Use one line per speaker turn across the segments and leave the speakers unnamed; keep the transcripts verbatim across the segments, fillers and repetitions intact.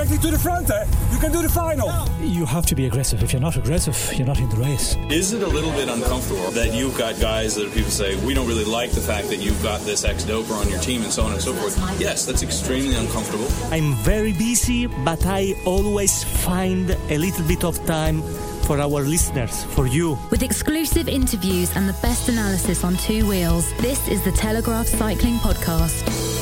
directly to the front, eh? You can do the final.
You have to be aggressive. If you're not aggressive, you're not in the race.
Is it a little bit uncomfortable that you've got guys that people say, we don't really like the fact that you've got this ex-doper on your team and so on and so forth? Yes, that's extremely uncomfortable.
I'm very busy, but I always find a little bit of time for our listeners, for you.
With exclusive interviews and the best analysis on two wheels, this is the Telegraph Cycling Podcast.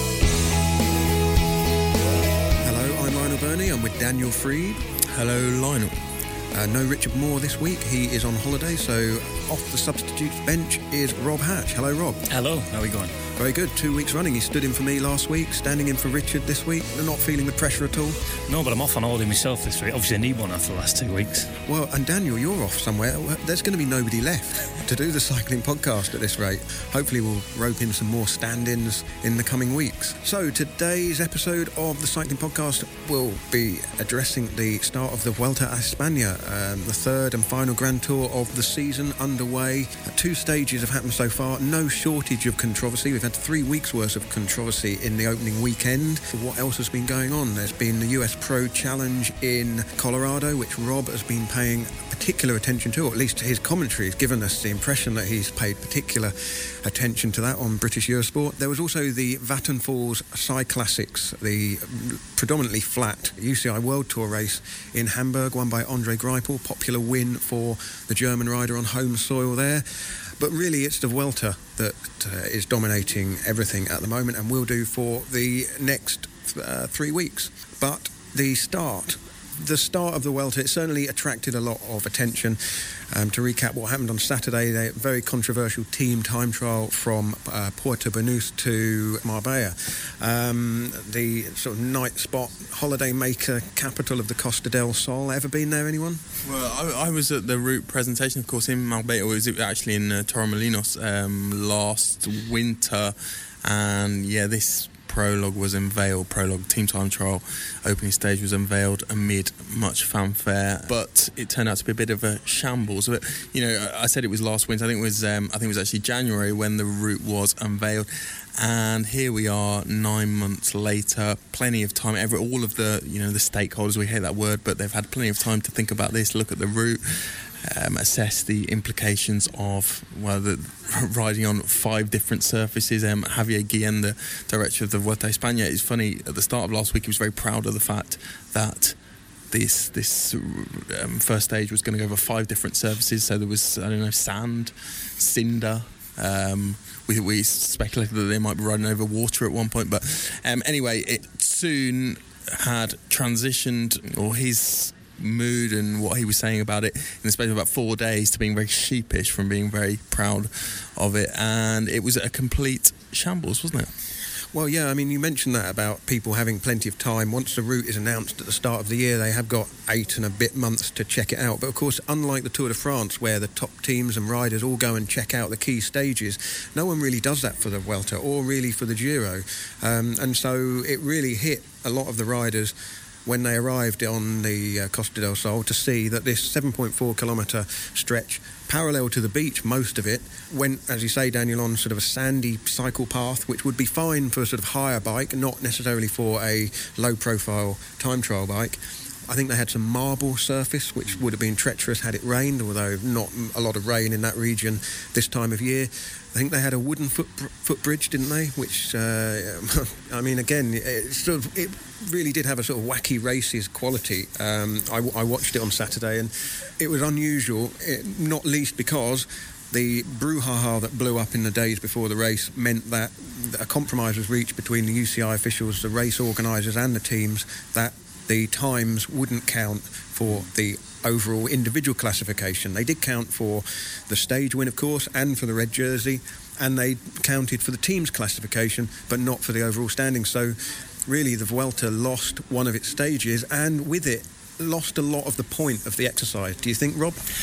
Hello, I'm Lionel Burney. I'm with Daniel Freed.
Hello, Lionel.
Uh, no Richard Moore this week. He is on holiday, so off the substitutes bench is Rob Hatch. Hello, Rob.
Hello, how are we going?
Very good. Two weeks running. He stood in for me last week, standing in for Richard this week. They're not feeling the pressure at all?
No, but I'm off on holiday myself this week. Obviously, I need one after the last two weeks.
Well, and Daniel, you're off somewhere. There's going to be nobody left to do the cycling podcast at this rate. Hopefully, we'll rope in some more stand-ins in the coming weeks. So, today's episode of the cycling podcast will be addressing the start of the Vuelta a España, um, the third and final Grand Tour of the season underway. Two stages have happened so far. No shortage of controversy. We've had three weeks worth of controversy in the opening weekend. What else has been going on? There's been the U S Pro Challenge in Colorado, which Rob has been paying particular attention to, or at least his commentary has given us the impression that he's paid particular attention to that on British Eurosport. There was also the Vattenfalls Cyclassics, the predominantly flat U C I World Tour race in Hamburg, won by Andre Greipel. Popular win for the German rider on home soil there. But really, it's the Vuelta that uh, is dominating everything at the moment and will do for the next uh, three weeks. But the start, the start of the Vuelta, it certainly attracted a lot of attention. Um, to recap what happened on Saturday, a very controversial team time trial from uh, Puerto Banús to Marbella. Um, the sort of night spot, holiday maker, capital of the Costa del Sol. Ever been there, anyone?
Well, I, I was at the route presentation, of course, in Marbella. It was actually in uh, Torremolinos um, last winter. And, yeah, this prologue was unveiled, prologue team time trial opening stage was unveiled amid much fanfare, but it turned out to be a bit of a shambles. But, you know, I said it was last winter. I think it was um, I think it was actually January when the route was unveiled, and here we are nine months later. Plenty of time. Every all of the you know the stakeholders, we hate that word, but they've had plenty of time to think about this, look at the route, Um, assess the implications of well, the, riding on five different surfaces. Um, Javier Guillén, the director of the Vuelta a España, it's funny, at the start of last week he was very proud of the fact that this this um, first stage was going to go over five different surfaces. So there was, I don't know, sand, cinder. Um, we, we speculated that they might be riding over water at one point, but um, anyway, it soon had transitioned, or his mood and what he was saying about it in the space of about four days to being very sheepish from being very proud of it, and it was a complete shambles, wasn't it?
Well, yeah, I mean, you mentioned that about people having plenty of time. Once the route is announced at the start of the year, they have got eight and a bit months to check it out. But, of course, unlike the Tour de France, where the top teams and riders all go and check out the key stages, no one really does that for the Vuelta or really for the Giro. Um, and so it really hit a lot of the riders when they arrived on the uh, Costa del Sol to see that this seven point four kilometre stretch, parallel to the beach, most of it, went, as you say, Daniel, on sort of a sandy cycle path, which would be fine for a sort of higher bike, not necessarily for a low-profile time trial bike. I think they had some marble surface, which would have been treacherous had it rained, although not a lot of rain in that region this time of year. I think they had a wooden foot, footbridge, didn't they? Which, uh, I mean, again, it, sort of, it really did have a sort of wacky races quality. Um, I, I watched it on Saturday, and it was unusual, it, not least because the brouhaha that blew up in the days before the race meant that a compromise was reached between the U C I officials, the race organisers and the teams, that the times wouldn't count for the overall individual classification. They did count for the stage win, of course, and for the red jersey, and they counted for the team's classification, but not for the overall standing. So really the Vuelta lost one of its stages, and with it lost a lot of the point of the exercise. Do you think, Rob?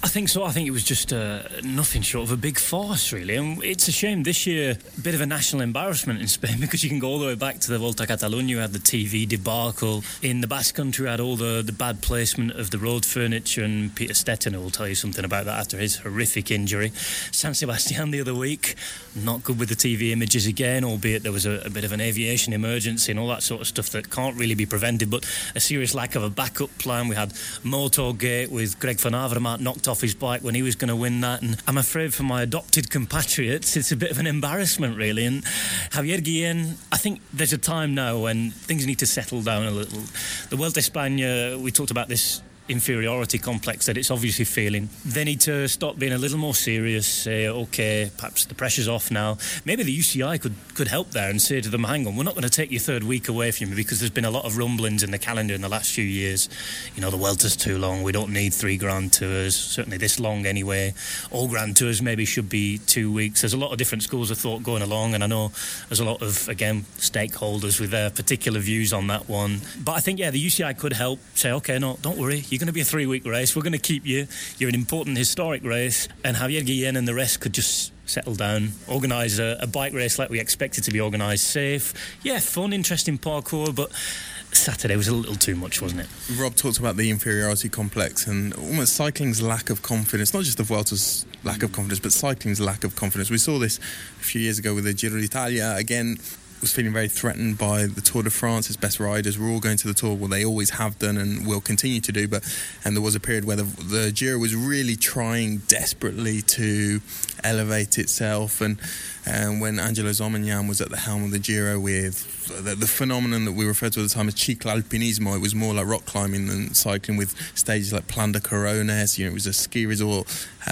I think so. I think it was just uh, nothing short of a big farce, really. And it's a shame this year, a bit of a national embarrassment in Spain, because you can go all the way back to the Volta a Catalunya. You had the T V debacle. In the Basque Country, you had all the, the bad placement of the road furniture, and Peter Stettiner will tell you something about that after his horrific injury. San Sebastian the other week, not good with the T V images again, albeit there was a, a bit of an aviation emergency and all that sort of stuff that can't really be prevented, but a serious lack of a backup plan. We had Motorgate with Greg van Avermaet knocked off his bike when he was going to win that, and I'm afraid for my adopted compatriots it's a bit of an embarrassment, really. And Javier Guillén, I think there's a time now when things need to settle down a little. The Vuelta a España, we talked about this inferiority complex that it's obviously feeling. They need to stop being a little more serious, say, OK, perhaps the pressure's off now. Maybe the U C I could, could help there and say to them, hang on, we're not going to take your third week away from you, because there's been a lot of rumblings in the calendar in the last few years. You know, the Vuelta's too long, we don't need three Grand Tours, certainly this long anyway. All Grand Tours maybe should be two weeks. There's a lot of different schools of thought going along, and I know there's a lot of, again, stakeholders with their particular views on that one. But I think, yeah, the U C I could help say, OK, no, don't worry, you're going to be a three-week race. We're going to keep you. You're an important historic race. And Javier Guillén and the rest could just settle down, organise a, a bike race like we expect it to be organised, safe. Yeah, fun, interesting parkour, but Saturday was a little too much, wasn't it?
Rob talked about the inferiority complex and almost cycling's lack of confidence, not just the Vuelta's lack of confidence, but cycling's lack of confidence. We saw this a few years ago with the Giro d'Italia. Again, was feeling very threatened by the Tour de France. His best riders were all going to the Tour. Well, they always have done and will continue to do. But and there was a period where the, the Giro was really trying desperately to elevate itself. And, and when Angelo Zormagnan was at the helm of the Giro with the, the phenomenon that we referred to at the time as cicloalpinismo, it was more like rock climbing than cycling, with stages like Plan de Corones. You know, it was a ski resort,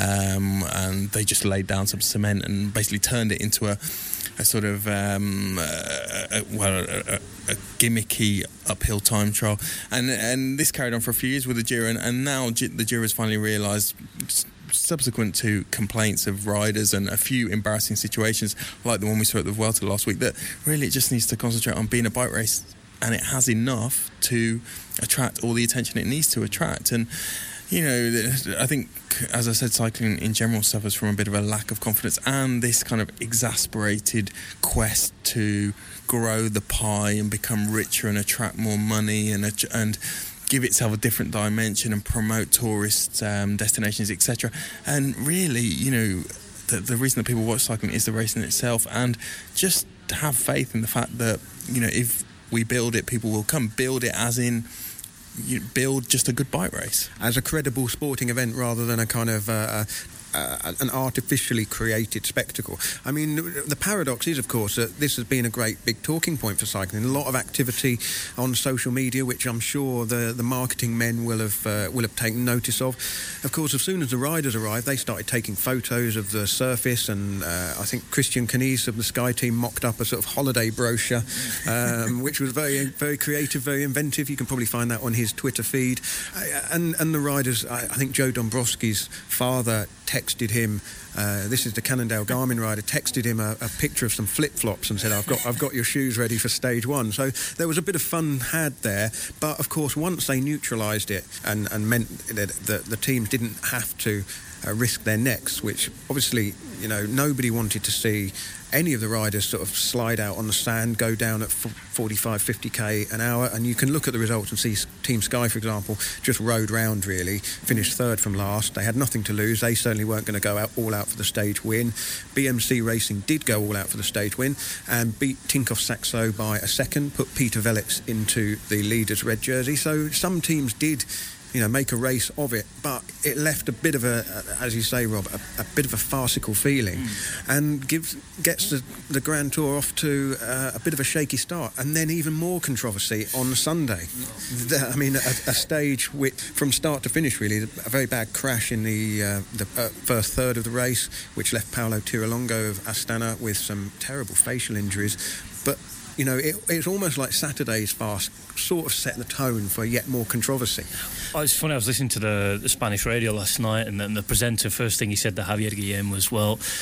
um, and they just laid down some cement and basically turned it into a a sort of um, uh, a, well, a, a, a gimmicky uphill time trial, and and this carried on for a few years with the Giro, and, and now G- the Giro has finally realised, subsequent to complaints of riders and a few embarrassing situations like the one we saw at the Vuelta last week, that really it just needs to concentrate on being a bike race, and it has enough to attract all the attention it needs to attract. And you know, I think, as I said, cycling in general suffers from a bit of a lack of confidence and this kind of exasperated quest to grow the pie and become richer and attract more money and and give itself a different dimension and promote tourist um, destinations, et cetera. And really, you know, the, the reason that people watch cycling is the race in itself, and just have faith in the fact that, you know, if we build it, people will come. Build it as in, you build just a good bike race
as a credible sporting event rather than a kind of uh, uh, an artificially created spectacle. I mean, the paradox is, of course, that this has been a great big talking point for cycling. A lot of activity on social media, which I'm sure the, the marketing men will have uh, will have taken notice of. Of course, as soon as the riders arrived, they started taking photos of the surface, and uh, I think Christian Knies of the Sky team mocked up a sort of holiday brochure, um, which was very, very creative, very inventive. You can probably find that on his Twitter feed. Uh, and and the riders, I, I think Joe Dombrowski's father texted him, uh, this is the Cannondale Garmin rider, texted him a, a picture of some flip-flops and said, I've got I've got your shoes ready for stage one. So there was a bit of fun had there, but of course once they neutralised it and, and meant that the, the teams didn't have to uh, risk their necks, which obviously, you know, nobody wanted to see any of the riders sort of slide out on the sand, go down at forty-five, fifty k an hour, and you can look at the results and see Team Sky, for example, just rode round really, finished third from last. They had nothing to lose. They certainly weren't going to go out all out for the stage win. B M C Racing did go all out for the stage win and beat Tinkoff Saxo by a second, put Peter Velits into the leader's red jersey. So some teams did, you know, make a race of it, but it left a bit of a, as you say, Rob, a, a bit of a farcical feeling, mm. and gives gets the, the Grand Tour off to uh, a bit of a shaky start, and then even more controversy on Sunday. The, I mean, a, a stage with, from start to finish, really, a very bad crash in the uh, the uh, first third of the race, which left Paolo Tirolongo of Astana with some terrible facial injuries, but you know, it, it's almost like Saturday's fast sort of set the tone for yet more controversy.
Oh, it's funny, I was listening to the, the Spanish radio last night, and then the presenter, first thing he said to Javier Guillén was, well,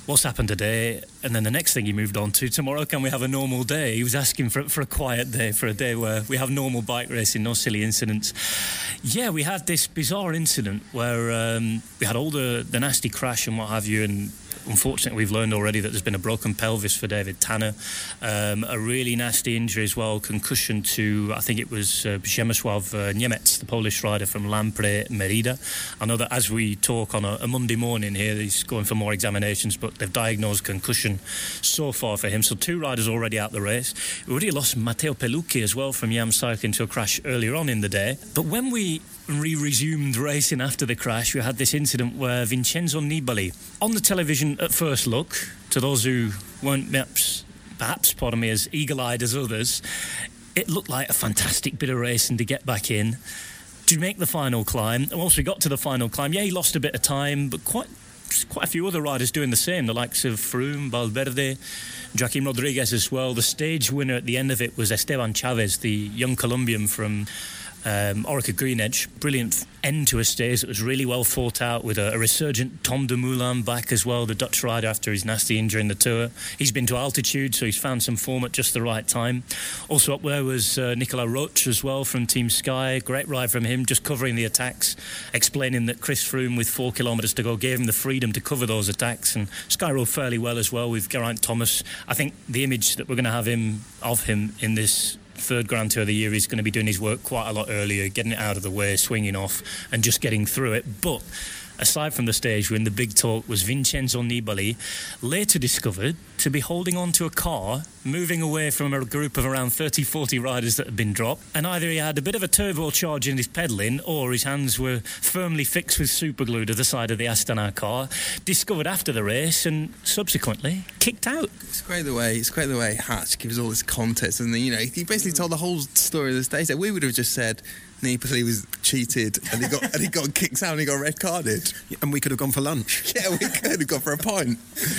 what's happened today? And then the next thing he moved on to, tomorrow can we have a normal day? He was asking for, for a quiet day, for a day where we have normal bike racing, no silly incidents. Yeah, we had this bizarre incident where um, we had all the, the nasty crash and what have you, and unfortunately we've learned already that there's been a broken pelvis for David Tanner, um, a really nasty injury as well, concussion to, I think it was uh, Przemysław uh, Niemiec, the Polish rider from Lampre Merida. I know that as we talk on a, a Monday morning here, he's going for more examinations, but they've diagnosed concussion so far for him. So two riders already out the race. We already lost Matteo Pelucchi as well from Yam Cycling to a crash earlier on in the day. But when we re-resumed racing after the crash, we had this incident where Vincenzo Nibali, on the television at first look, to those who weren't perhaps, perhaps pardon me, as eagle-eyed as others, it looked like a fantastic bit of racing to get back in, to make the final climb. And once we got to the final climb, yeah, he lost a bit of time, but quite quite a few other riders doing the same, the likes of Froome, Valverde, Joaquim Rodriguez as well. The stage winner at the end of it was Esteban Chavez, the young Colombian from Um, Orica Green Edge. Brilliant end to a stage that was really well fought out with a, a resurgent Tom Dumoulin back as well, the Dutch rider after his nasty injury in the Tour. He's been to altitude, so he's found some form at just the right time. Also up there was uh, Nicolas Roche as well from Team Sky. Great ride from him, just covering the attacks, explaining that Chris Froome with four kilometres to go gave him the freedom to cover those attacks, and Sky rode fairly well as well with Geraint Thomas. I think the image that we're going to have him of him in this third Grand Tour of the year, he's going to be doing his work quite a lot earlier, getting it out of the way, swinging off and just getting through it. But aside from the stage win, the big talk was Vincenzo Nibali, later discovered to be holding on to a car, moving away from a group of around thirty, forty riders that had been dropped, and either he had a bit of a turbocharge in his pedalling or his hands were firmly fixed with superglue to the side of the Astana car, discovered after the race and subsequently kicked out.
It's great the way it's great the way Hatch gives all this context, and you know, he basically told the whole story of the stage. We would have just said Nibali was cheated and he got and he got kicked out and he got red carded,
and we could have gone for lunch.
Yeah, we could have gone for a pint.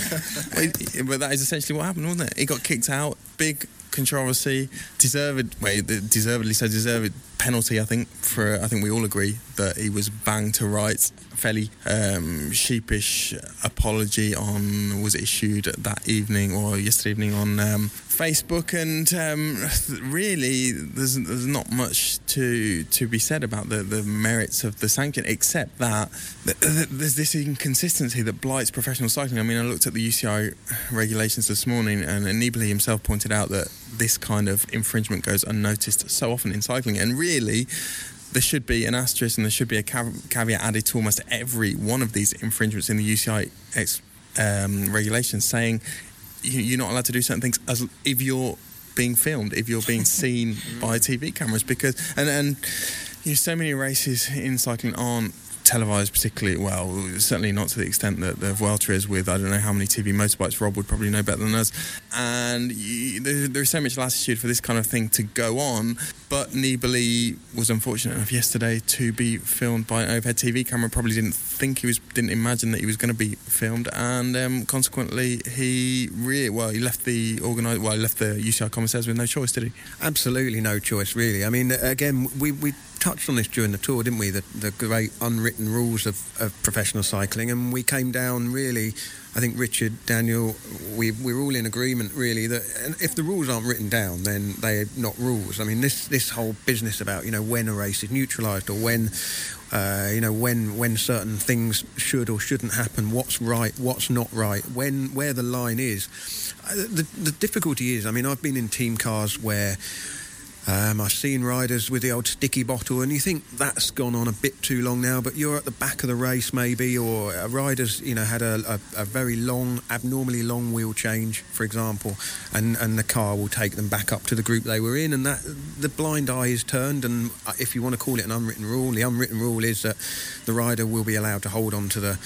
But that is essentially what happened, wasn't it? He got kicked out. Big controversy, deserved, well, deservedly so deserved penalty. I think for I think we all agree that he was banged to rights. Fairly um, sheepish apology on was issued that evening or yesterday evening on um, Facebook, and um, really there's there's not much to to be said about the, the merits of the sanction, except that th- th- there's this inconsistency that blights professional cycling. I mean, I looked at the U C I regulations this morning, and Nibali himself pointed out that this kind of infringement goes unnoticed so often in cycling, and really there should be an asterisk and there should be a caveat added to almost every one of these infringements in the U C I ex, um, regulations, saying you, you're not allowed to do certain things as if you're being filmed, if you're being seen by T V cameras, because and and you know, so many races in cycling aren't televised particularly well, certainly not to the extent that the Vuelta is, with I don't know how many T V motorbikes. Rob would probably know better than us, and you, there, there's so much latitude for this kind of thing to go on. But Nibali was unfortunate enough yesterday to be filmed by an overhead T V camera. Probably didn't think he was, didn't imagine that he was going to be filmed, and um, consequently he really well he left the organise well he left the U C I commissaires with no choice, did he?
Absolutely no choice, really. I mean, again, we we. touched on this during the tour, didn't we? The, the great unwritten rules of, of professional cycling, and we came down really. I think Richard, Daniel, we we're all in agreement really that if the rules aren't written down, then they're not rules. I mean, this this whole business about you know when a race is neutralised or when uh, you know when when certain things should or shouldn't happen, what's right, what's not right, when where the line is. The the difficulty is, I mean, I've been in team cars where. Um, I've seen riders with the old sticky bottle, and you think that's gone on a bit too long now, but you're at the back of the race maybe, or a rider's you know had a, a, a very long, abnormally long wheel change, for example, and, and the car will take them back up to the group they were in, and that the blind eye is turned. And if you want to call it an unwritten rule, the unwritten rule is that the rider will be allowed to hold on to the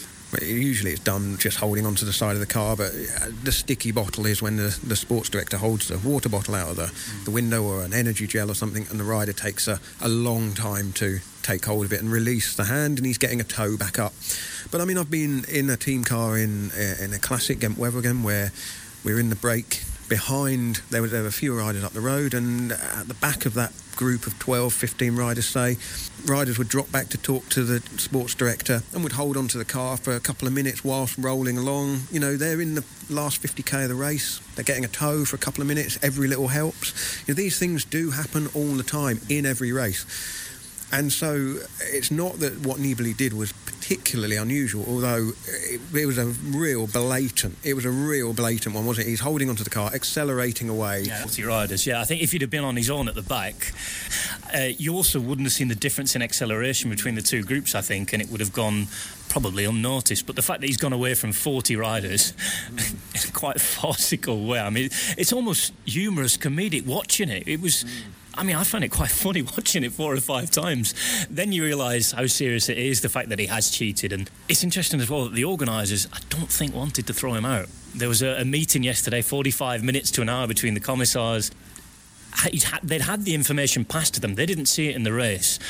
usually it's done just holding onto the side of the car, but the sticky bottle is when the, the sports director holds the water bottle out of the, mm. the window, or an energy gel or something, and the rider takes a, a long time to take hold of it and release the hand, and he's getting a toe back up. But I mean, I've been in a team car in in a classic Gent Wevelgem where we're in the break, behind, there was there were a few riders up the road, and at the back of that group of twelve, fifteen riders, say, riders would drop back to talk to the sports director and would hold on to the car for a couple of minutes whilst rolling along. You know, they're in the last fifty k of the race, they're getting a tow for a couple of minutes, every little helps. You know, these things do happen all the time in every race. And so it's not that what Nibali did was particularly unusual, although it, it was a real blatant, it was a real blatant one, wasn't it? He's holding onto the car, accelerating away.
Yeah, multi-riders, yeah. I think if he'd have been on his own at the back, uh, you also wouldn't have seen the difference in acceleration between the two groups, I think, and it would have gone probably unnoticed. But the fact that he's gone away from forty riders in a quite farcical way, I mean, it's almost humorous, comedic watching it. It was... I mean, I found it quite funny watching it four or five times. Then you realise how serious it is, the fact that he has cheated. And it's interesting as well that the organisers, I don't think, wanted to throw him out. There was a, a meeting yesterday, forty-five minutes to an hour between the commissars. They'd had the information passed to them. They didn't see it in the race.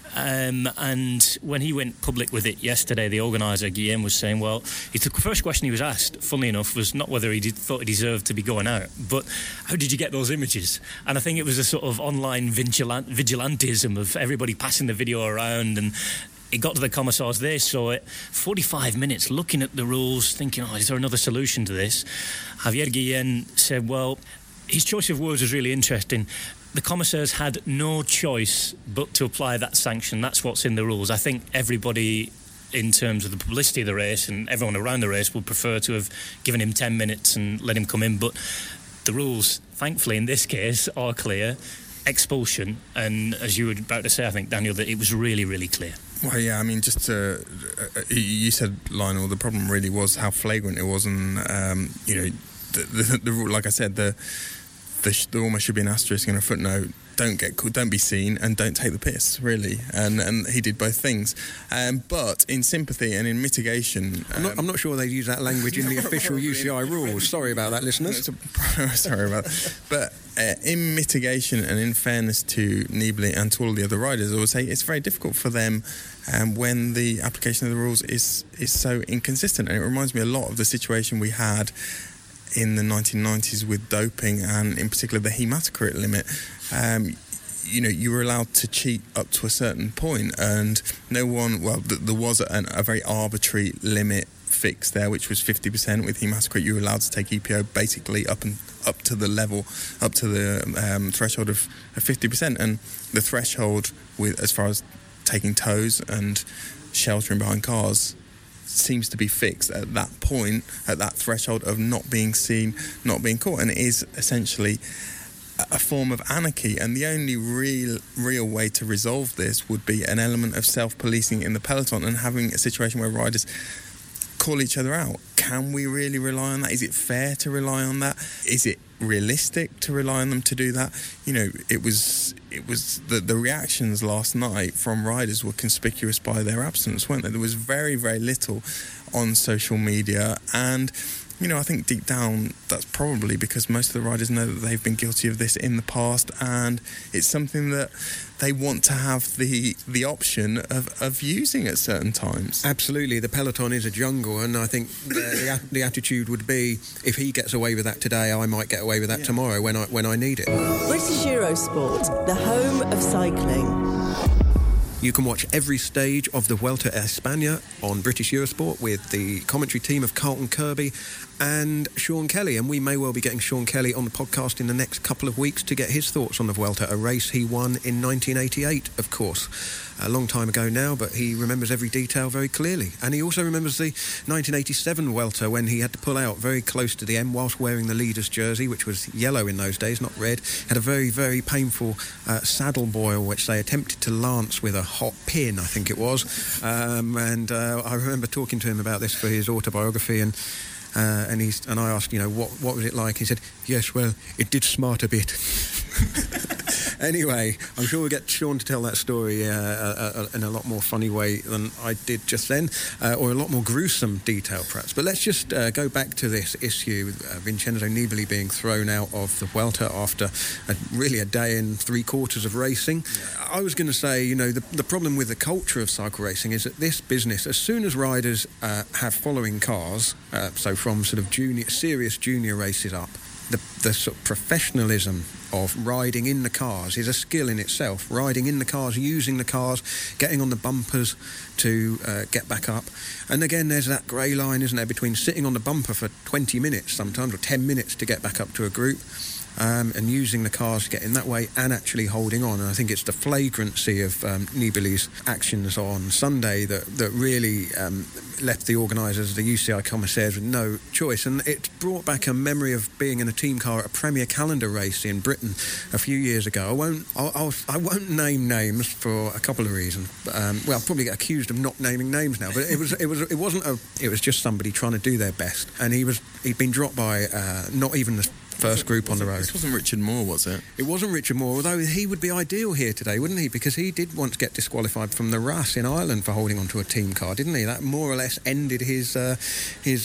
Um, and when he went public with it yesterday, the organiser, Guillaume, was saying, well, the first question he was asked, funnily enough, was not whether he did, thought he deserved to be going out, but how did you get those images? And I think it was a sort of online vigilant, vigilantism of everybody passing the video around, and it got to the commissars, they saw it, forty-five minutes looking at the rules, thinking, oh, is there another solution to this? Javier Guillén said, well, his choice of words was really interesting. The commissars had no choice but to apply that sanction. That's what's in the rules. I think everybody, in terms of the publicity of the race and everyone around the race, would prefer to have given him ten minutes and let him come in. But the rules, thankfully, in this case, are clear. Expulsion. And as you were about to say, I think, Daniel, that it was really, really clear.
Well, yeah, I mean, just to, uh, you said, Lionel, the problem really was how flagrant it was, and um, you know, the, the, the like I said, the. There, there almost should be an asterisk and a footnote. Don't get caught, don't be seen, and don't take the piss, really. And and he did both things. Um, but in sympathy and in mitigation...
I'm not,
um,
I'm not sure they use that language in the official U C I rules. Sorry about that, listeners.
Sorry about that. But uh, in mitigation and in fairness to Nibali and to all the other riders, I would say it's very difficult for them um, when the application of the rules is, is so inconsistent. And it reminds me a lot of the situation we had in the nineteen nineties with doping, and in particular the hematocrit limit. Um, you know, you were allowed to cheat up to a certain point, and no one, well, th- there was a, a very arbitrary limit fixed there, which was fifty percent. With hematocrit, you were allowed to take E P O basically up and up to the level, up to the um, threshold of, of fifty percent, and the threshold with as far as taking tows and sheltering behind cars seems to be fixed at that point, at that threshold of not being seen, not being caught, and it is essentially a form of anarchy. And the only real real way to resolve this would be an element of self-policing in the peloton, and having a situation where riders call each other out. Can we really rely on that? Is it fair to rely on that? Is it realistic to rely on them to do that? You know, it was it was the, the reactions last night from riders were conspicuous by their absence, weren't they? There was very, very little on social media, and you know, I think deep down that's probably because most of the riders know that they've been guilty of this in the past, and it's something that they want to have the the option of, of using at certain times.
Absolutely, the peloton is a jungle, and I think the, the, the attitude would be, if he gets away with that today, I might get away with that yeah. tomorrow when I when I need it.
British Eurosport, the home of cycling.
You can watch every stage of the Vuelta a España on British Eurosport with the commentary team of Carlton Kirby and Sean Kelly. And we may well be getting Sean Kelly on the podcast in the next couple of weeks to get his thoughts on the Vuelta, a race he won in nineteen eighty-eight, of course. A long time ago now, but he remembers every detail very clearly. And he also remembers the nineteen eighty-seven Vuelta when he had to pull out very close to the end whilst wearing the leader's jersey, which was yellow in those days, not red. Had a very, very painful uh, saddle boil, which they attempted to lance with a hot pin, I think it was. Um, and uh, I remember talking to him about this for his autobiography, and uh, and he's and I asked, you know, what what was it like? He said, yes, well, it did smart a bit. Anyway, I'm sure we'll get Sean to tell that story uh, uh, uh, in a lot more funny way than I did just then, uh, or a lot more gruesome detail perhaps. But let's just uh, go back to this issue with uh, Vincenzo Nibali being thrown out of the Vuelta after a, really a day and three quarters of racing. Yeah. I was going to say, you know, the, the problem with the culture of cycle racing is that this business, as soon as riders uh, have following cars, uh, so from sort of junior, serious junior races up, the, the sort of professionalism of riding in the cars is a skill in itself. Riding in the cars, using the cars, getting on the bumpers to uh, get back up. And again, there's that grey line, isn't there, between sitting on the bumper for twenty minutes sometimes, or ten minutes to get back up to a group, um, and using the cars to get in that way, and actually holding on. And I think it's the flagrancy of um, Nibali's actions on Sunday that, that really um, left the organisers, the U C I commissaires, with no choice. And it brought back a memory of being in a team car at a Premier Calendar race in Britain a few years ago. I won't, I'll, I'll, I won't name names for a couple of reasons. Um, well, I'll probably get accused of not naming names now, but it was, it was, it wasn't a, it was just somebody trying to do their best, and he was, he'd been dropped by uh, not even the first group on the road.
This wasn't Richard Moore, was it?
It wasn't Richard Moore, although he would be ideal here today, wouldn't he? Because he did once get disqualified from the R A S in Ireland for holding onto a team car, didn't he? That more or less ended his uh, his.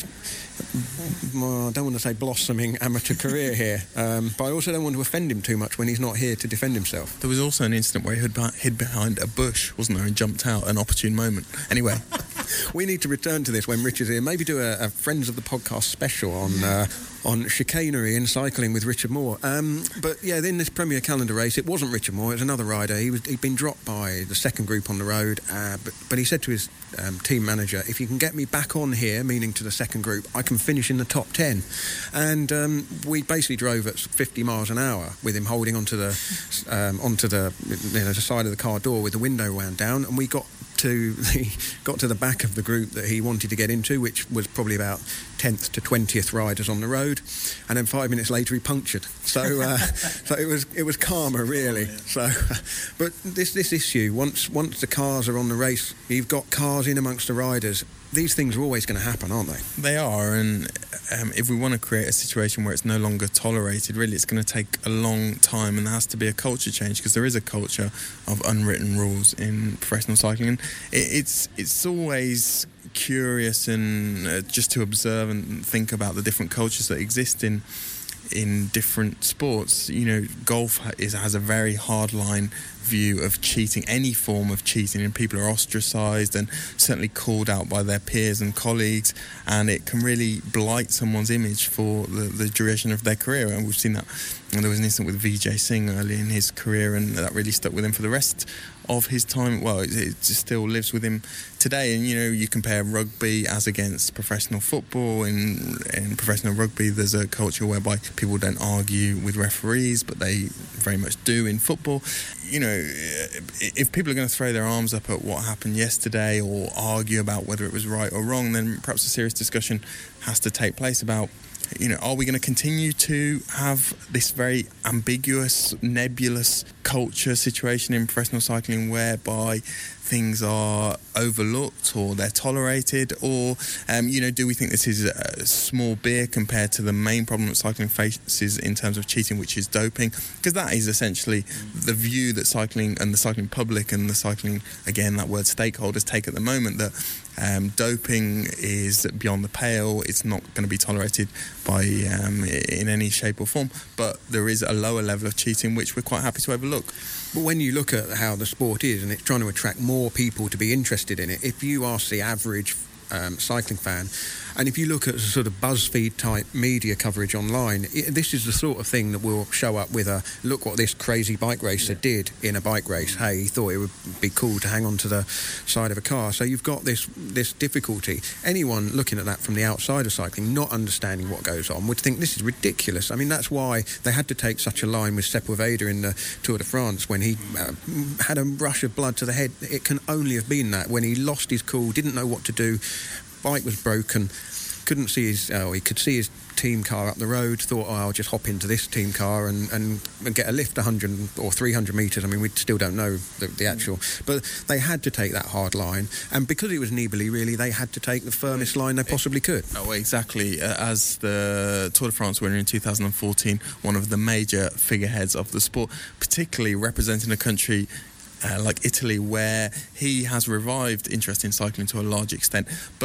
Well, I don't want to say blossoming amateur career here, um, but I also don't want to offend him too much when he's not here to defend himself.
There was also an incident where he hid, hid behind a bush, wasn't there, and jumped out, an opportune moment. Anyway.
We need to return to this when Richard's here. Maybe do a, a Friends of the Podcast special on uh, on chicanery in cycling with Richard Moore. Um, but yeah, in this Premier Calendar race, it wasn't Richard Moore, it was another rider. He was, he'd been dropped by the second group on the road, uh, but, but he said to his um, team manager, if you can get me back on here, meaning to the second group, I can finish in the top ten. And um, we basically drove at fifty miles an hour with him holding onto the um, onto the, you know, the side of the car door with the window wound down, and we got to the got to the back of the group that he wanted to get into, which was probably about tenth to twentieth riders on the road, and then five minutes later he punctured. So, uh, so it was it was karma, really. So, but this this issue, once once the cars are on the race, you've got cars in amongst the riders. These things are always going to happen, aren't they?
They are, and um, if we want to create a situation where it's no longer tolerated, really it's going to take a long time, and there has to be a culture change, because there is a culture of unwritten rules in professional cycling. And it, it's it's always curious and uh, just to observe and think about the different cultures that exist in in different sports. You know, golf is has a very hard line view of cheating, any form of cheating, and people are ostracised and certainly called out by their peers and colleagues, and it can really blight someone's image for the, the duration of their career. And we've seen that, and there was an incident with Vijay Singh early in his career, and that really stuck with him for the rest of his time. Well, it, it still lives with him today. And you know, you compare rugby as against professional football. In in professional rugby, there's a culture whereby people don't argue with referees, but they very much do in football. You know, if people are going to throw their arms up at what happened yesterday or argue about whether it was right or wrong, then perhaps a serious discussion has to take place about, you know, are we going to continue to have this very ambiguous, nebulous culture situation in professional cycling whereby things are overlooked or they're tolerated, or um, you know, do we think this is a small beer compared to the main problem that cycling faces in terms of cheating, which is doping? Because that is essentially the view that cycling and the cycling public and the cycling, again, that word stakeholders, take at the moment, that um, doping is beyond the pale, it's not going to be tolerated by um, in any shape or form, but there is a lower level of cheating which we're quite happy to overlook.
But when you look at how the sport is, and it's trying to attract more people to be interested in it, if you ask the average um, cycling fan, and if you look at the sort of BuzzFeed type media coverage online, it, this is the sort of thing that will show up with a, look what this crazy bike racer yeah. did in a bike race. Hey, he thought it would be cool to hang on to the side of a car. So you've got this this difficulty. Anyone looking at that from the outside of cycling, not understanding what goes on, would think this is ridiculous. I mean, that's why they had to take such a line with Sepulveda in the Tour de France when he uh, had a rush of blood to the head. It can only have been that, when he lost his cool, didn't know what to do, bike was broken, couldn't see his, oh, he could see his team car up the road, thought, oh, I'll just hop into this team car and, and, and get a lift one hundred or three hundred metres. I mean, we still don't know the, the actual, but they had to take that hard line, and because it was Nibali, really, they had to take the firmest line they possibly could.
Oh, exactly. Uh, as the Tour de France winner in two thousand fourteen, one of the major figureheads of the sport, particularly representing a country Uh, like Italy, where he has revived interest in cycling to a large extent, but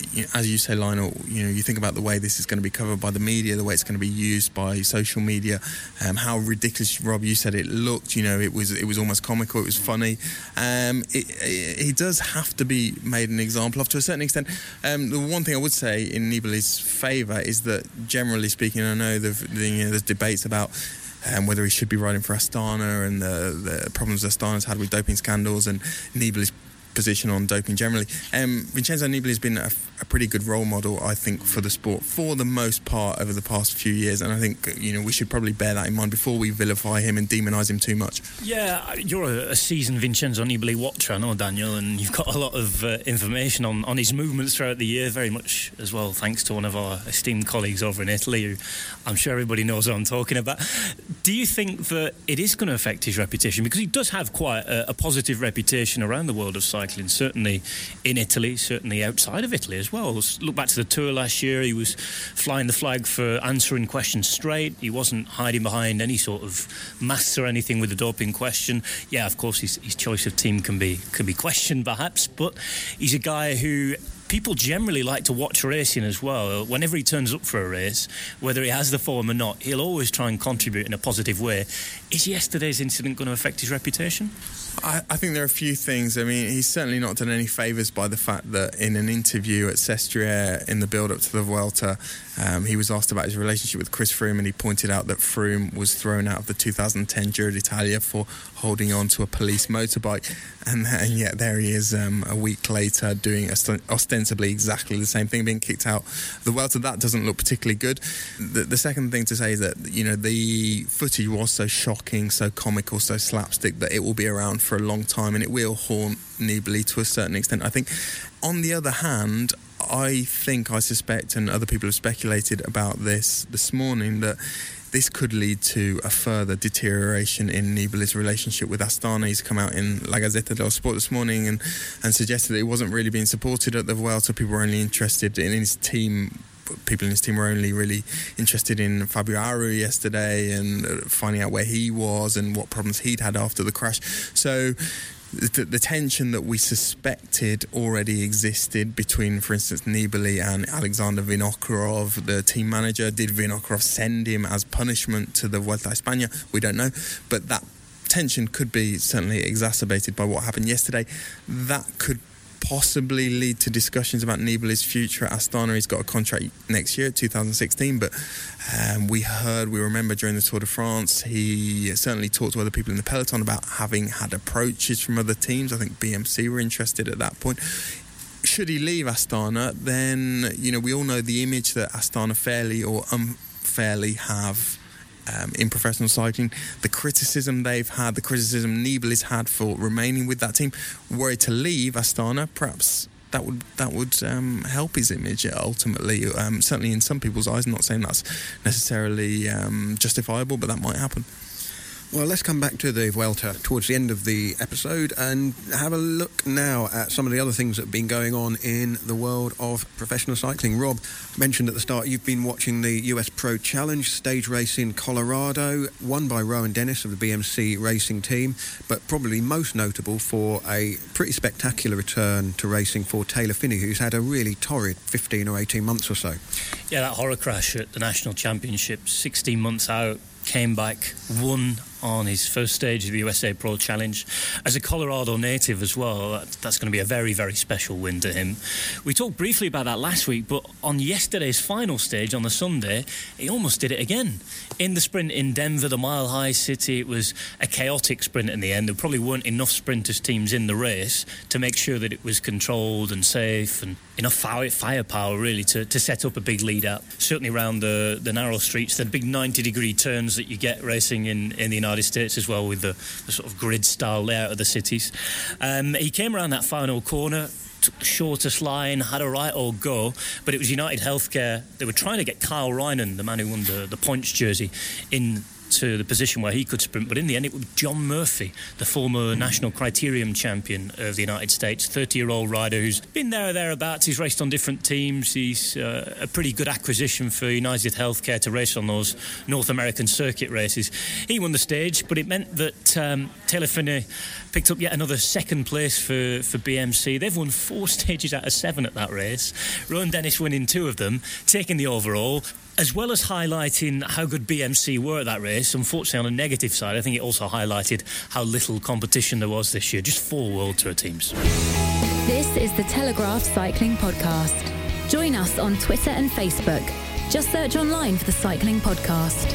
you know, as you say, Lionel, you know, you think about the way this is going to be covered by the media, the way it's going to be used by social media, um, how ridiculous, Rob, you said it looked. You know, it was it was almost comical, it was funny. Um, it, it, he does have to be made an example of to a certain extent. Um, the one thing I would say in Nibali's favour is that, generally speaking, I know, the, the, you know there's debates about Um, whether he should be riding for Astana and the, the problems Astana's had with doping scandals and Nibali's position on doping generally. Um, Vincenzo Nibali has been a, a pretty good role model, I think, for the sport for the most part over the past few years, and I think, you know, we should probably bear that in mind before we vilify him and demonise him too much.
Yeah, you're a, a seasoned Vincenzo Nibali watcher, I know, Daniel, and you've got a lot of uh, information on, on his movements throughout the year, very much as well thanks to one of our esteemed colleagues over in Italy, who I'm sure everybody knows what I'm talking about. Do you think that it is going to affect his reputation? Because he does have quite a, a positive reputation around the world of cycling, certainly in Italy, certainly outside of Italy as well. Look back to the Tour last year, he was flying the flag for answering questions straight. He wasn't hiding behind any sort of masks or anything with the doping question. Yeah, of course, his, his choice of team can be can be questioned perhaps, but he's a guy who people generally like to watch racing as well. Whenever he turns up for a race, whether he has the form or not, he'll always try and contribute in a positive way. Is yesterday's incident going to affect his reputation?
I, I think there are a few things. I mean, he's certainly not done any favours by the fact that in an interview at Sestriere in the build-up to the Vuelta, um, he was asked about his relationship with Chris Froome, and he pointed out that Froome was thrown out of the two thousand ten Giro d'Italia for holding on to a police motorbike, and, and yet there he is um, a week later doing ost- ostensibly exactly the same thing, being kicked out the Vuelta. That doesn't look particularly good. The, the second thing to say is that, you know, the footage was so shocking, so comical, so slapstick that it will be around for a long time, and it will haunt Nibali to a certain extent, I think. On the other hand, I think, I suspect, and other people have speculated about this this morning, that this could lead to a further deterioration in Nibali's relationship with Astana. He's come out in La Gazzetta dello Sport this morning and, and suggested that he wasn't really being supported at the Vuelta. People were only interested in his team. People in his team were only really interested in Fabio Aru yesterday and finding out where he was and what problems he'd had after the crash. So the, the tension that we suspected already existed between, for instance, Nibali and Alexander Vinokurov, the team manager. Did Vinokurov send him as punishment to the Vuelta a España? We don't know. But that tension could be certainly exacerbated by what happened yesterday. That could possibly lead to discussions about Nibali's future at Astana. He's got a contract next year, two thousand sixteen, but um, we heard, we remember during the Tour de France, he certainly talked to other people in the peloton about having had approaches from other teams. I think B M C were interested at that point. Should he leave Astana, then, you know, we all know the image that Astana fairly or unfairly have Um, in professional cycling, the criticism they've had, the criticism Nibali's had for remaining with that team. Were he to leave Astana, perhaps that would that would um, help his image ultimately. Um, certainly in some people's eyes. I'm not saying that's necessarily um, justifiable, but that might happen.
Well, let's come back to the Vuelta towards the end of the episode and have a look now at some of the other things that have been going on in the world of professional cycling. Rob mentioned at the start you've been watching the U S Pro Challenge stage race in Colorado, won by Rowan Dennis of the B M C racing team, but probably most notable for a pretty spectacular return to racing for Taylor Phinney, who's had a really torrid fifteen or eighteen months or so.
Yeah, that horror crash at the National Championships, sixteen months out, came back, won on his first stage of the U S A Pro Challenge. As a Colorado native as well, that, that's going to be a very, very special win to him. We talked briefly about that last week, but on yesterday's final stage on the Sunday, he almost did it again. In the sprint in Denver, the Mile High City, it was a chaotic sprint in the end. There probably weren't enough sprinters teams in the race to make sure that it was controlled and safe and enough fire, firepower really to, to set up a big lead out. Certainly around the, the narrow streets, the big ninety degree turns that you get racing in, in the United States as well, with the, the sort of grid style layout of the cities. Um, he came around that final corner, took the shortest line, had a right old go, but it was United Healthcare. They were trying to get Kyle Reinen, the man who won the, the points jersey, in to the position where he could sprint, but in the end it was John Murphy, the former national criterium champion of the United States, thirty-year-old rider who's been there or thereabouts. He's raced on different teams. He's uh, a pretty good acquisition for United Healthcare to race on those North American circuit races. He won the stage, but it meant that um, Taylor Phinney picked up yet another second place for, for B M C. They've won four stages out of seven at that race. Rowan Dennis winning two of them, taking the overall, as well as highlighting how good B M C were at that race. Unfortunately, on a negative side, I think it also highlighted how little competition there was this year. Just four World Tour teams.
This is the Telegraph Cycling Podcast. Join us on Twitter and Facebook. Just search online for the Cycling Podcast.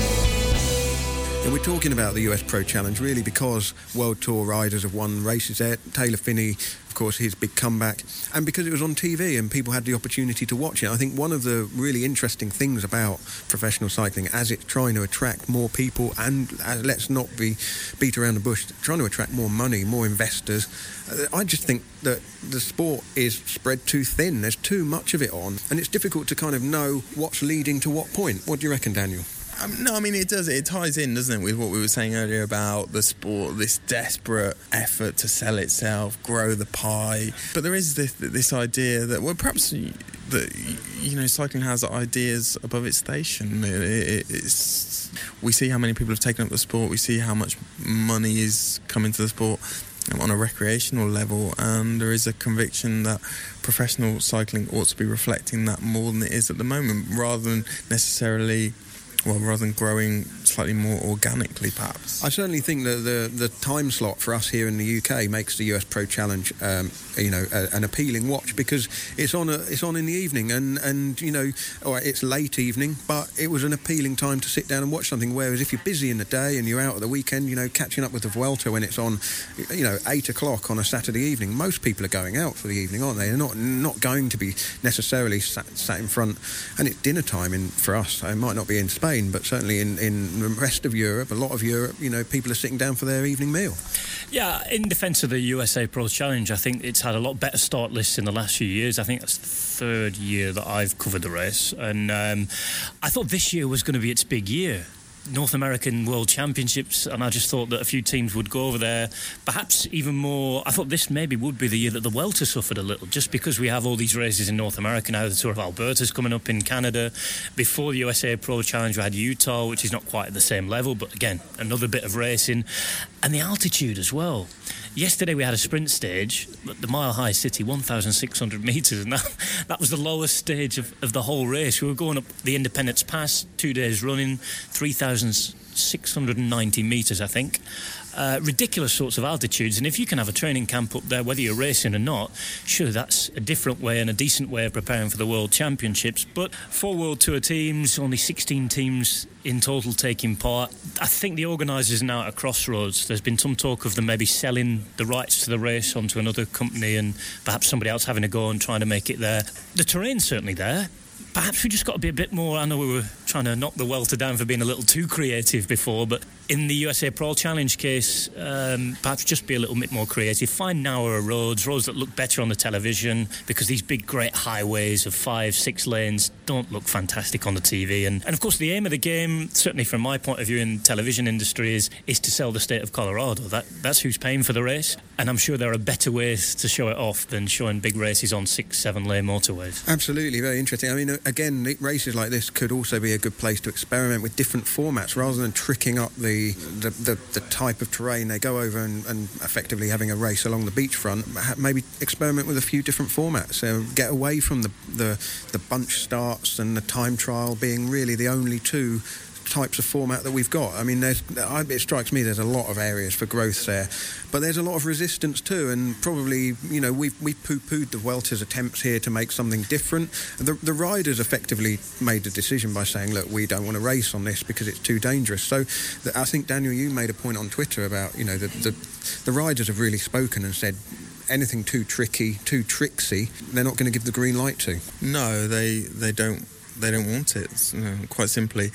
And we're talking about the U S Pro Challenge really because World Tour riders have won races there. Taylor Phinney, of course, his big comeback, and because it was on T V and people had the opportunity to watch it. I think one of the really interesting things about professional cycling, as it's trying to attract more people and, uh, let's not be beat around the bush, trying to attract more money, more investors, uh, I just think that the sport is spread too thin. There's too much of it on, and it's difficult to kind of know what's leading to what point. What do you reckon, Daniel?
Um, no, I mean, it does. It ties in, doesn't it, with what we were saying earlier about the sport, this desperate effort to sell itself, grow the pie. But there is this, this idea that, well, perhaps that, you know, cycling has ideas above its station. It, it, it's, we see how many people have taken up the sport. We see how much money is coming to the sport on a recreational level, and there is a conviction that professional cycling ought to be reflecting that more than it is at the moment, rather than necessarily... Well, rather than growing slightly more organically, perhaps.
I certainly think that the the time slot for us here in the U K makes the U S Pro Challenge, um, you know, a, an appealing watch because it's on a, it's on in the evening, and, and you know, or it's late evening, but it was an appealing time to sit down and watch something. Whereas if you're busy in the day and you're out at the weekend, you know, catching up with the Vuelta when it's on, you know, eight o'clock on a Saturday evening, most people are going out for the evening, aren't they? They're not not going to be necessarily sat, sat in front, and it's dinner time in for us. It might not be in Spain, but certainly in, in the rest of Europe, a lot of Europe, you know, people are sitting down for their evening meal.
Yeah, in defence of the U S A Pro Challenge, I think it's had a lot better start lists in the last few years. I think that's the third year that I've covered the race, and um, I thought this year was going to be its big year. North American World Championships, and I just thought that a few teams would go over there, perhaps even more. I thought this maybe would be the year that the Vuelta suffered a little, just because we have all these races in North America now. The Tour of Alberta's coming up in Canada. Before the U S A Pro Challenge, we had Utah, which is not quite at the same level, but again, another bit of racing. And the altitude as well. Yesterday we had a sprint stage, the Mile High City, one thousand six hundred metres, and that, that was the lowest stage of, of the whole race. We were going up the Independence Pass, two days running, three thousand six hundred ninety metres, I think. Uh, ridiculous sorts of altitudes, and if you can have a training camp up there, whether you're racing or not, sure, that's a different way and a decent way of preparing for the World Championships. But four World Tour teams, only sixteen teams in total taking part. I think the organisers are now at a crossroads. There's been some talk of them maybe selling the rights to the race onto another company and perhaps somebody else having a go and trying to make it there. The terrain's certainly there. Perhaps we just got to be a bit more... I know we were trying to knock the Vuelta down for being a little too creative before, but in the U S A Pro Challenge case, um, perhaps just be a little bit more creative. Find narrower roads, roads that look better on the television, because these big, great highways of five, six lanes don't look fantastic on the T V. And, and of course, the aim of the game, certainly from my point of view in the television industry, is, is to sell the state of Colorado. That, that's who's paying for the race. And I'm sure there are better ways to show it off than showing big races on six, seven-lane motorways.
Absolutely, very interesting. I mean, again, races like this could also be a good place to experiment with different formats rather than tricking up the the, the, the type of terrain they go over and, and effectively having a race along the beachfront. Maybe experiment with a few different formats. Uh, get away from the, the, the bunch starts and the time trial being really the only two types of format that we've got. I mean, there's, it strikes me there's a lot of areas for growth there, but there's a lot of resistance too, and probably, you know, we've, we've poo-pooed the Vuelta's attempts here to make something different. The, the riders effectively made the decision by saying, look, we don't want to race on this because it's too dangerous. So the, I think, Daniel, you made a point on Twitter about, you know, the, the, the riders have really spoken and said, anything too tricky, too tricksy, they're not going to give the green light to.
No, they they don't they don't want it, you know, quite simply.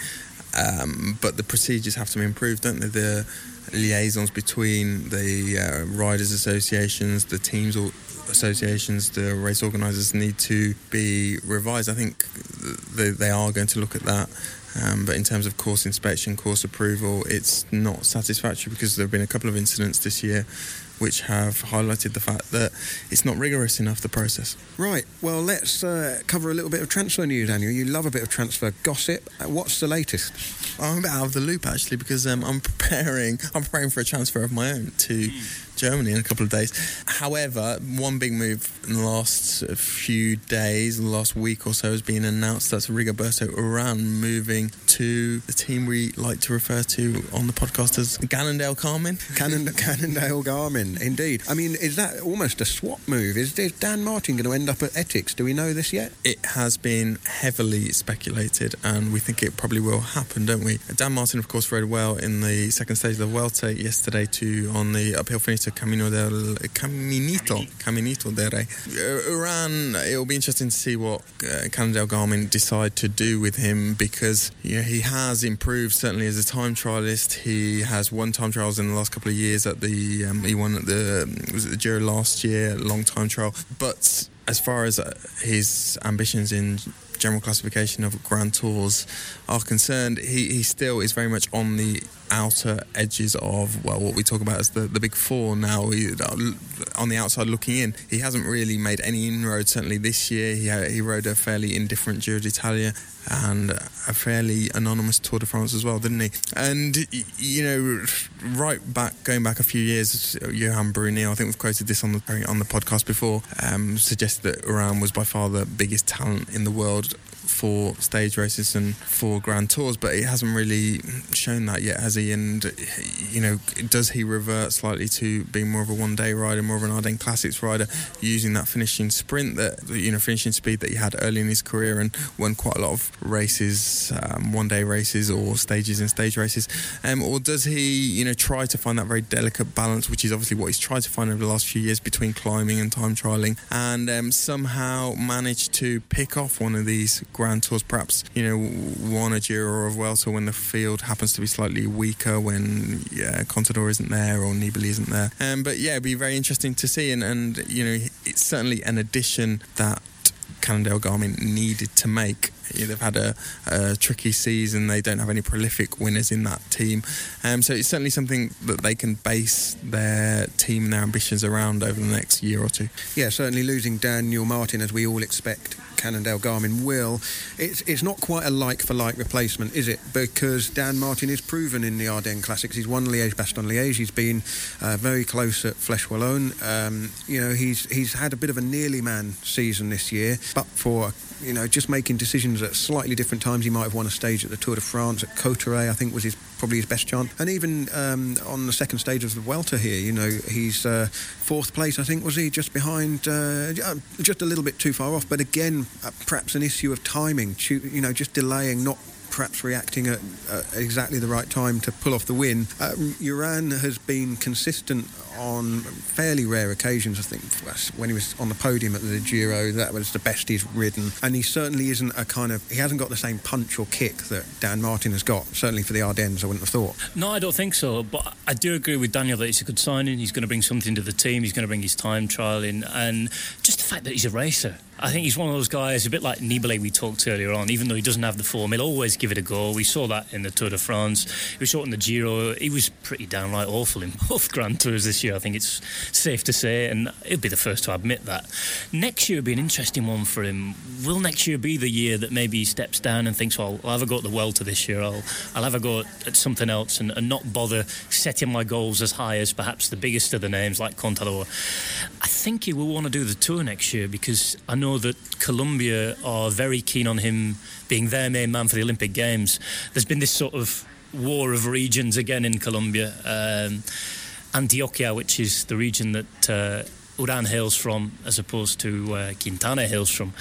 Um, but the procedures have to be improved, don't they? The liaisons between the uh, riders' associations, the teams associations, the race organisers need to be revised. I think they, they are going to look at that Um, but in terms of course inspection, course approval, it's not satisfactory because there have been a couple of incidents this year which have highlighted the fact that it's not rigorous enough, the process.
Right, well, let's uh, cover a little bit of transfer news, Daniel. You love a bit of transfer gossip. Uh, what's the latest?
I'm a bit out of the loop, actually, because um, I'm preparing I'm preparing for a transfer of my own to Germany in a couple of days. However, one big move in the last few days, the last week or so, has been announced. That's Rigoberto Urán moving to the team we like to refer to on the podcast as Cannondale Garmin.
Cannon, Cannondale Garmin, indeed. I mean, is that almost a swap move? Is, is Dan Martin going to end up at Etixx? Do we know this yet?
It has been heavily speculated, and we think it probably will happen, don't we? Dan Martin, of course, rode well in the second stage of the Vuelta yesterday to on the uphill finish to Camino del Caminito Caminito del Rey. Urán, it'll be interesting to see what uh, Cannondale Garmin decide to do with him, because you know, he has improved certainly as a time trialist. He has won time trials in the last couple of years. At the um, he won at the was it the Giro last year, long time trial. But as far as uh, his ambitions in general classification of Grand Tours are concerned, he, he still is very much on the outer edges of, well, what we talk about as the, the big four now. He, on the outside looking in, he hasn't really made any inroads, certainly this year. He, he rode a fairly indifferent Giro d'Italia and a fairly anonymous Tour de France as well, didn't he? And, you know, right back, going back a few years, Johan Brunel, I think we've quoted this on the on the podcast before, um, suggested that Urán was by far the biggest talent in the world for stage races and for Grand Tours, but he hasn't really shown that yet, has he? And, you know, does he revert slightly to being more of a one-day rider, more of an Ardennes Classics rider, using that finishing sprint, that, you know, finishing speed that he had early in his career and won quite a lot of races, um, one-day races or stages and stage races, um, or does he, you know, try to find that very delicate balance, which is obviously what he's tried to find over the last few years between climbing and time trialling, and um, somehow manage to pick off one of these Grand Tours, perhaps, you know, one a Giro or a Vuelta when the field happens to be slightly weaker, when yeah, Contador isn't there or Nibali isn't there. Um, but yeah, it'd be very interesting to see, and, and you know, it's certainly an addition that Cannondale Garmin needed to make. Yeah, they've had a, a tricky season. They don't have any prolific winners in that team. Um, so it's certainly something that they can base their team and their ambitions around over the next year or two.
Yeah, certainly losing Daniel Martin, as we all expect Cannondale Garmin will. It's it's not quite a like-for-like replacement, is it? Because Dan Martin is proven in the Ardennes Classics. He's won Liège-Bastogne-Liège. He's been uh, very close at Flèche Wallonne. Um, you know, he's he's had a bit of a nearly man season this year, but for, you know, just making decisions at slightly different times. He might have won a stage at the Tour de France. At Cauterets, I think, was his probably his best chance. And even um, on the second stage of the Vuelta here, you know, he's uh, fourth place, I think, was he, just behind, uh, just a little bit too far off. But again, uh, perhaps an issue of timing, you know, just delaying, not perhaps reacting at uh, exactly the right time to pull off the win. Uh, Urán has been consistent on fairly rare occasions. I think when he was on the podium at the Giro, that was the best he's ridden, and he certainly isn't a kind of, he hasn't got the same punch or kick that Dan Martin has got, certainly for the Ardennes, I wouldn't have thought.
No, I don't think so, but I do agree with Daniel that it's a good signing. He's going to bring something to the team. He's going to bring his time trial in, and just the fact that he's a racer. I think he's one of those guys, a bit like Nibali we talked earlier on, even though he doesn't have the form, he'll always give it a go. We saw that in the Tour de France. He was short in the Giro. He was pretty downright awful in both Grand Tours this year, I think it's safe to say, and he'll be the first to admit that. Next year will be an interesting one for him. Will next year be the year that maybe he steps down and thinks, well, I'll have a go at the Vuelta this year, I'll, I'll have a go at, at something else, and, and not bother setting my goals as high as perhaps the biggest of the names like Contador? I think he will want to do the Tour next year, because I know that Colombia are very keen on him being their main man for the Olympic Games. There's been this sort of war of regions again in Colombia. Um, Antioquia, which is the region that uh, Urán hails from, as opposed to uh, Quintana hails from.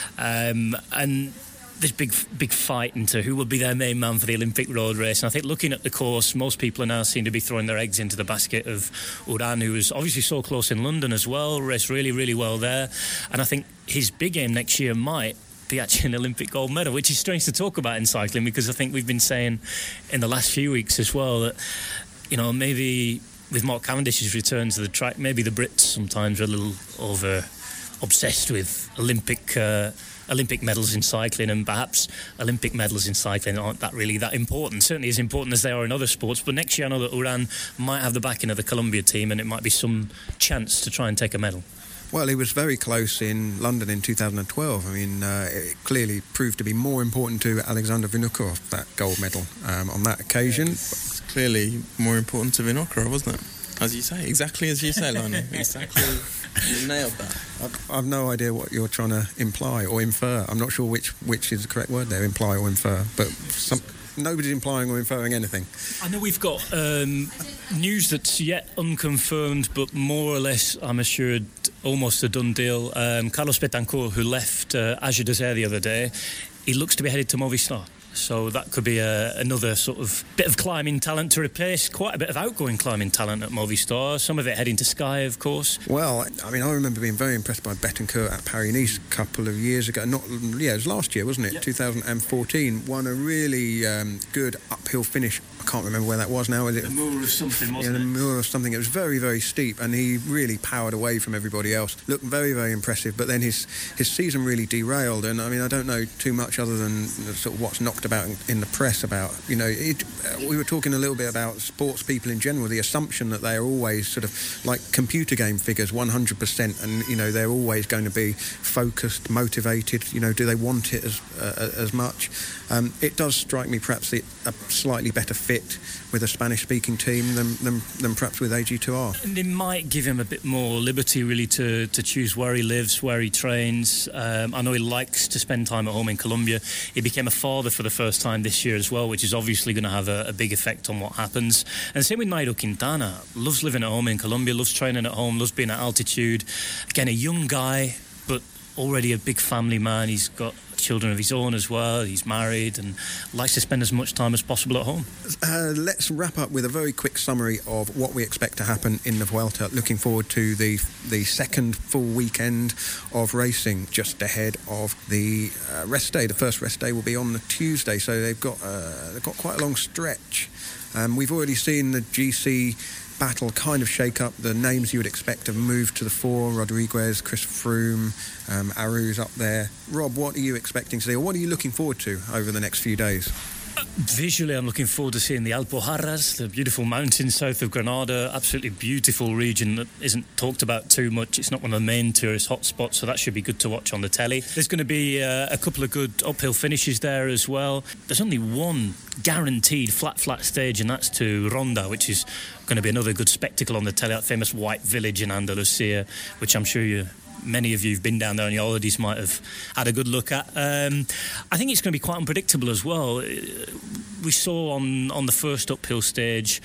Um, and this big big fight into who will be their main man for the Olympic road race. And I think looking at the course, most people are now seem to be throwing their eggs into the basket of Urán, who was obviously so close in London as well, raced really, really well there. And I think his big aim next year might be actually an Olympic gold medal, which is strange to talk about in cycling, because I think we've been saying in the last few weeks as well that, you know, maybe with Mark Cavendish's return to the track, maybe the Brits sometimes are a little over obsessed with Olympic uh, Olympic medals in cycling, and perhaps Olympic medals in cycling aren't that really that important. Certainly as important as they are in other sports. But next year I know that Uran might have the backing of the Columbia team, and it might be some chance to try and take a medal.
Well, he was very close in London in two thousand twelve. I mean, uh, it clearly proved to be more important to Alexander Vinokurov, that gold medal, um, on that occasion.
It's clearly more important to Vinokurov, wasn't it? As you say, exactly as you say, Lionel. Exactly, you nailed that.
I've, I've no idea what you're trying to imply or infer. I'm not sure which which is the correct word there, imply or infer, but some, nobody's implying or inferring anything.
I know we've got um, news that's yet unconfirmed, but more or less, I'm assured, almost a done deal. Um, Carlos Betancourt, who left uh, Ager Desert the other day, he looks to be headed to Movistar. So that could be a, another sort of bit of climbing talent to replace quite a bit of outgoing climbing talent at Movistar. Some of it heading to Sky, of course.
Well, I mean, I remember being very impressed by Betancourt at Paris-Nice a couple of years ago. Not, yeah, it was last year, wasn't it? Yep. two thousand fourteen. Won a really um, good uphill finish. I can't remember where that was now. Is it?
The Moor of something, wasn't
yeah,
it?
the Moor of something. It was very, very steep, and he really powered away from everybody else. Looked very, very impressive, but then his his season really derailed, and I mean, I don't know too much other than sort of what's knocked about in, in the press about, you know, it, uh, we were talking a little bit about sports people in general, the assumption that they are always sort of like computer game figures, one hundred percent, and, you know, they're always going to be focused, motivated, you know, do they want it as uh, as much? Um, it does strike me perhaps a slightly better fit with a Spanish-speaking team than, than, than perhaps with A G two R.
And it might give him a bit more liberty, really, to, to choose where he lives, where he trains. Um, I know he likes to spend time at home in Colombia. He became a father for the first time this year as well, which is obviously going to have a, a big effect on what happens. And same with Nairo Quintana. Loves living at home in Colombia, loves training at home, loves being at altitude. Again, a young guy, but already a big family man. He's got children of his own as well. He's married and likes to spend as much time as possible at home.
Uh, let's wrap up with a very quick summary of what we expect to happen in the Vuelta. Looking forward to the the second full weekend of racing just ahead of the uh, rest day. The first rest day will be on the Tuesday, so they've got uh, they've got quite a long stretch. Um, we've already seen the G C battle kind of shake up. The names you would expect have moved to the fore. Rodriguez, Chris Froome, um, Aru's up there. Rob, what are you expecting to see, or what are you looking forward to over the next few days?
Visually, I'm looking forward to seeing the Alpujarras, the beautiful mountains south of Granada. Absolutely beautiful region that isn't talked about too much. It's not one of the main tourist hotspots, so that should be good to watch on the telly. There's going to be uh, a couple of good uphill finishes there as well. There's only one guaranteed flat, flat stage, and that's to Ronda, which is going to be another good spectacle on the telly, that famous white village in Andalusia, which I'm sure you... many of you who've been down there on your holidays might have had a good look at. Um, I think it's going to be quite unpredictable as well. We saw on, on the first uphill stage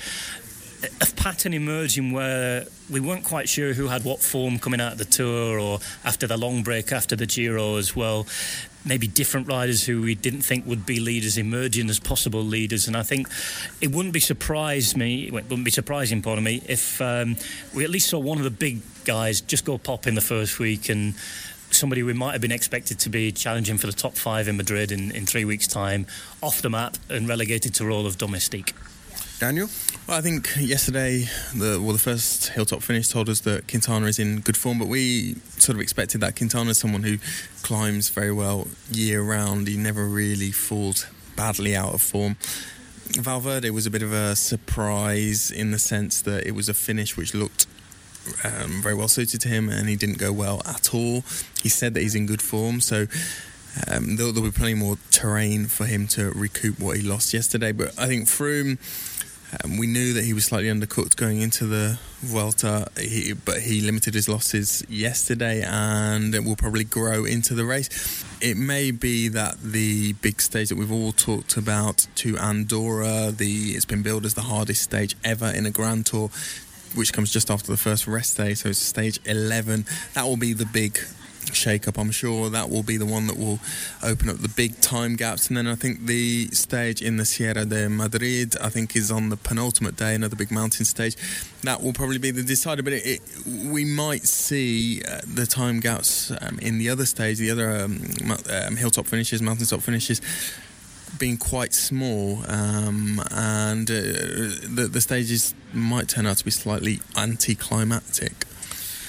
a pattern emerging where we weren't quite sure who had what form coming out of the Tour, or after the long break after the Giro as well. Maybe different riders who we didn't think would be leaders emerging as possible leaders, and I think it wouldn't be surprised me it wouldn't be surprising pardon me if um, we at least saw one of the big guys just go pop in the first week, and somebody we might have been expected to be challenging for the top five in Madrid in, in three weeks' time off the map and relegated to role of domestique.
Daniel?
Well, I think yesterday, the well, the first Hilltop finish told us that Quintana is in good form, but we sort of expected that. Quintana is someone who climbs very well year-round. He never really falls badly out of form. Valverde was a bit of a surprise in the sense that it was a finish which looked um, very well suited to him, and he didn't go well at all. He said that he's in good form, so... Um, there'll, there'll be plenty more terrain for him to recoup what he lost yesterday. But I think Froome, um, we knew that he was slightly undercooked going into the Vuelta, he, but he limited his losses yesterday, and it will probably grow into the race. It may be that the big stage that we've all talked about to Andorra, the it's been billed as the hardest stage ever in a Grand Tour, which comes just after the first rest day, so it's stage eleven. That will be the big shake-up, I'm sure. That will be the one that will open up the big time gaps. And then I think the stage in the Sierra de Madrid, I think, is on the penultimate day, another big mountain stage. That will probably be the decider, but it, it, we might see uh, the time gaps um, in the other stage, the other um, um, hilltop finishes, mountaintop finishes, being quite small, um, and uh, the, the stages might turn out to be slightly anticlimactic.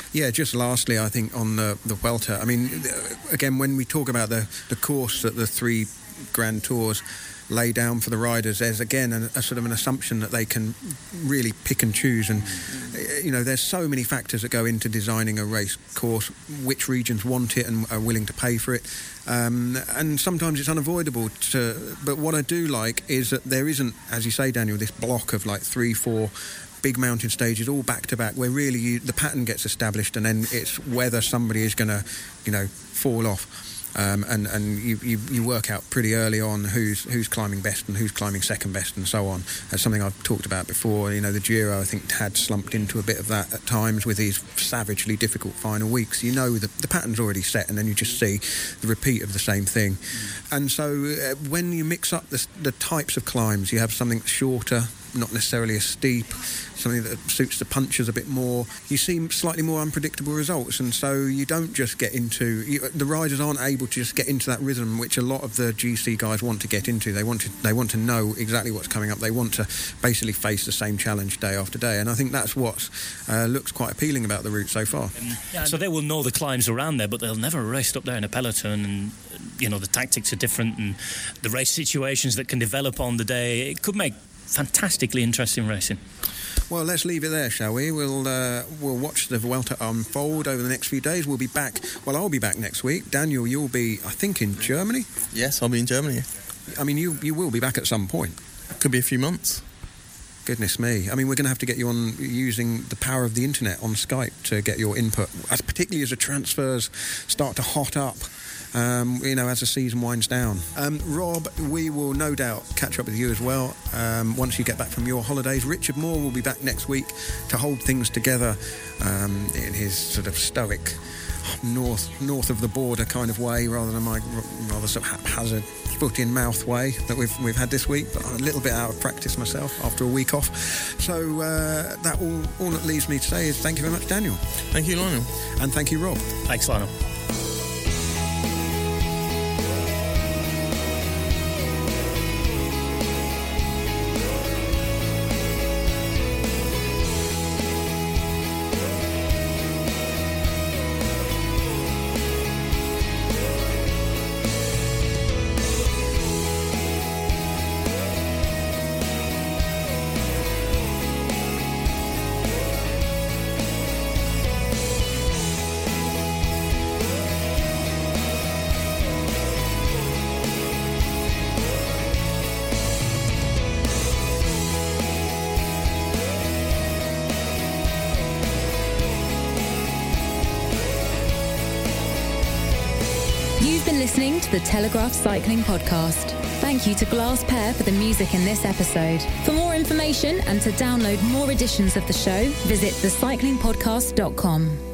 Yeah, just lastly, I think on the, the Vuelta, I mean, again, when we talk about the, the course that the three Grand Tours lay down for the riders, there's again a, a sort of an assumption that they can really pick and choose, and you know there's so many factors that go into designing a race course, which regions want it and are willing to pay for it, um, and sometimes it's unavoidable to, but what I do like is that there isn't, as you say, Daniel, this block of like three, four big mountain stages all back to back where really you, the pattern gets established, and then it's whether somebody is going to, you know, fall off. Um, and and you, you, you work out pretty early on who's who's climbing best and who's climbing second best and so on. That's something I've talked about before. You know, the Giro, I think, had slumped into a bit of that at times with these savagely difficult final weeks. You know, the, the pattern's already set, and then you just see the repeat of the same thing. Mm. And so uh, when you mix up the, the types of climbs, you have something shorter, not necessarily as steep, something that suits the punchers a bit more. You see slightly more unpredictable results, and so you don't just get into... You, the riders aren't able to just get into that rhythm which a lot of the G C guys want to get into. They want to they want to know exactly what's coming up. They want to basically face the same challenge day after day, and I think that's what uh, looks quite appealing about the route so far.
Um, yeah, so they will know the climbs around there, but they'll never rest up there in a peloton, and you know the tactics are different, and the race situations that can develop on the day, it could make fantastically interesting racing.
Well, let's leave it there, shall we? We'll uh, we'll watch the Vuelta unfold over the next few days. We'll be back. Well, I'll be back next week. Daniel, you'll be, I think, in Germany.
Yes, I'll be in Germany.
I mean, you you will be back at some point.
Could be a few months.
Goodness me. I mean, we're going to have to get you on using the power of the internet on Skype to get your input, as particularly as the transfers start to hot up. Um, you know, as the season winds down. Um, Rob, we will no doubt catch up with you as well um, once you get back from your holidays. Richard Moore will be back next week to hold things together um, in his sort of stoic north north of the border kind of way, rather than my rather sort of haphazard foot in mouth way that we've we've had this week. But I'm a little bit out of practice myself after a week off. So uh, that all all that leaves me to say is thank you very much, Daniel.
Thank you, Lionel.
And thank you, Rob.
Thanks, Lionel.
Listening to the Telegraph Cycling Podcast. Thank you to Glass Pear for the music in this episode. For more information and to download more editions of the show, visit the cycling podcast dot com.